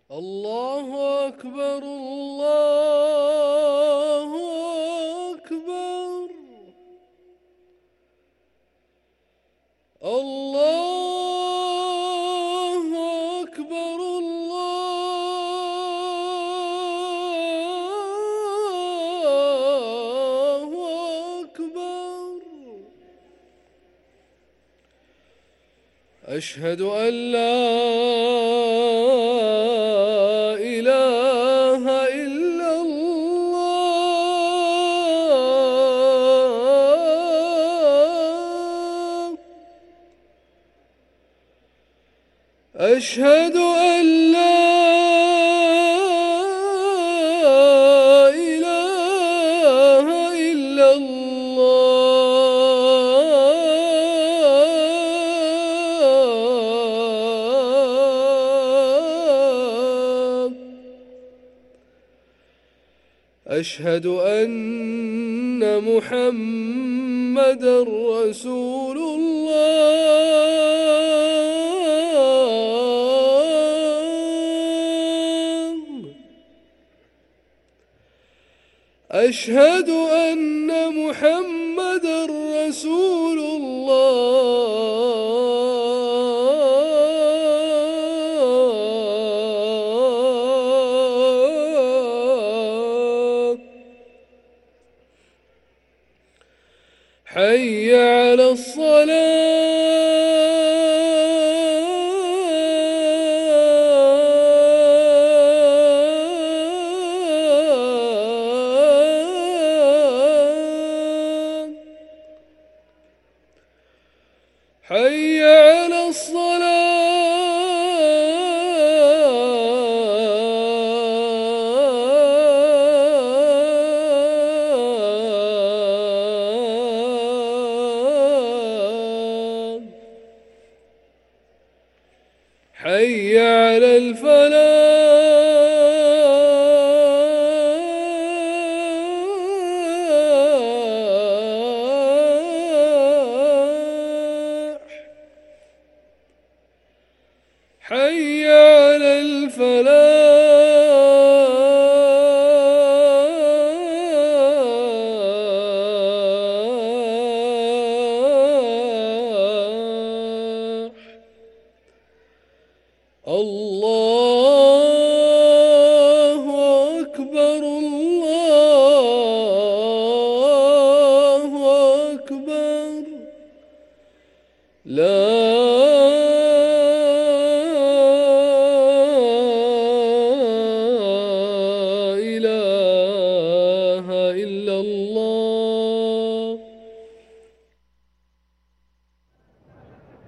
الله أكبر الله أكبر الله أكبر الله أكبر. أشهد أن لا إله إلا الله. أشهد أن لا إله إلا الله. أشهد أن محمدًا رسول الله. أشهد أن محمدًا رسول الله. حي على الصلاة. حي على الصلاة. حي على الفلاح. حي على الفلاح. الله